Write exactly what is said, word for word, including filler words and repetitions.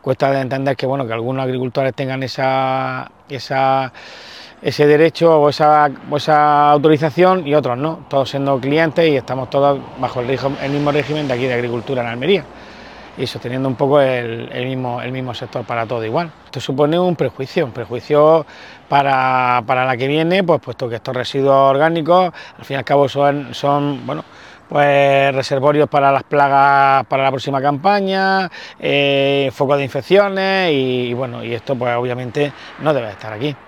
cuesta de entender que, bueno, que algunos agricultores tengan esa, esa, ese derecho o esa, o esa autorización y otros no, todos siendo clientes y estamos todos bajo el, el mismo régimen de aquí de agricultura en Almería y sosteniendo un poco el, el, mismo, el mismo sector para todo igual. Esto supone un prejuicio, un prejuicio para, para la que viene, pues puesto que estos residuos orgánicos al fin y al cabo son, son bueno, pues reservorios para las plagas para la próxima campaña, eh, focos de infecciones y, y bueno, y esto pues obviamente no debe estar aquí.